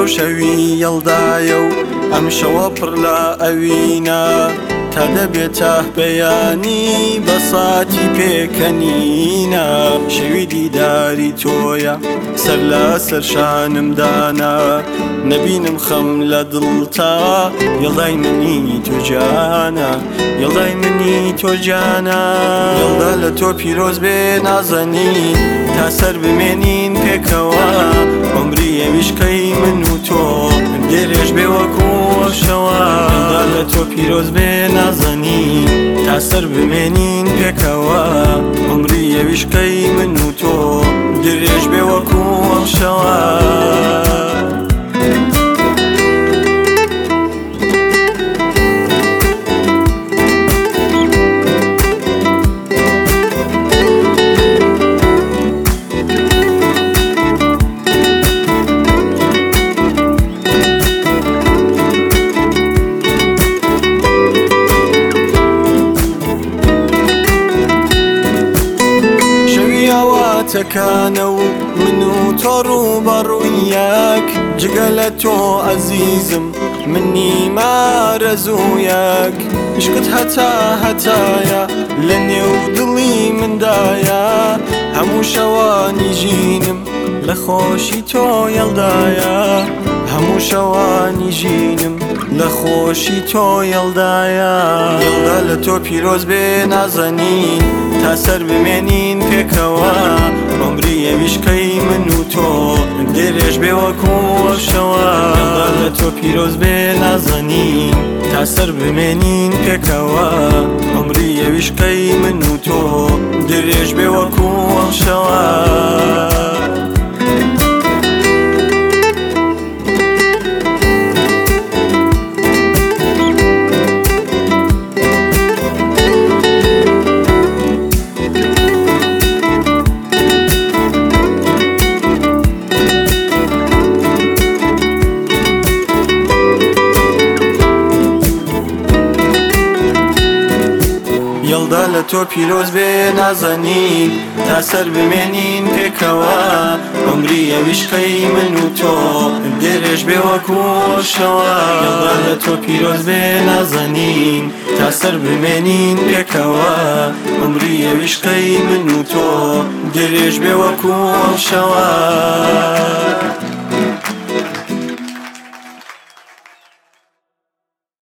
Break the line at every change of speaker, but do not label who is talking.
لەو شەوی یەڵدایە و ئەم شەوە پڕ لە ئەوینە تا دەبێتە بەیانی بەساتی پێکەنینە شەوی دیداری تۆیە سەر لە سەر شانمدانە نەبینم خەم لە دڵتا یەڵدای منی تۆ جانە یەڵدای منی تۆ جانە یەڵدا لە تۆ پیرۆز بێ نازەنین تا سەر بمێنین پێکەوە عمری ئەویشکەی من و تۆ درێژ بێ وەکو شەوە یەڵدا لە تۆ پیرۆز بێ نازەنین تا سەر بمێنین پێکەوە عمری ئەویشکەی من و تۆ درێژ بێ وەکو شەوە تەکانە و من و تۆ ڕووبەڕوویەک جگە لە تۆ عەزیزم من نیمارەزوویەک عشقت هەتایە لە نێو دڵی مندایە هەموو شەوانی ژینم لە خۆشی تۆ یەڵدایە هەموو شەوانی ژینم لە خۆشی تۆ یەڵدایە یەڵدا لە تۆ پیرۆز بێ نازەنین تا سەر بمێنین پێکەوە عمری ئەویشکەی من و تۆ درێژ بێ وەکو شەوە یەڵدا لە تۆ پیرۆز بێ نازەنین تا سەر بمێنین پێکەوە عمری ئەویشکەی من و تۆ درێژ بێ وەکو شەوە یەڵدا لە تۆ پیرۆز بێ نازەنین تا سەر بمێنین پێکەوە عمری ئەویشکەی من و تۆ درێژ بێ وەکو شەوە یەڵدا لە تۆ پیرۆز بێ نازەنین تا سەر بمێنین پێکەوە عمری ئەویشکەی من و تۆ درێژ بێ وەکو شەوە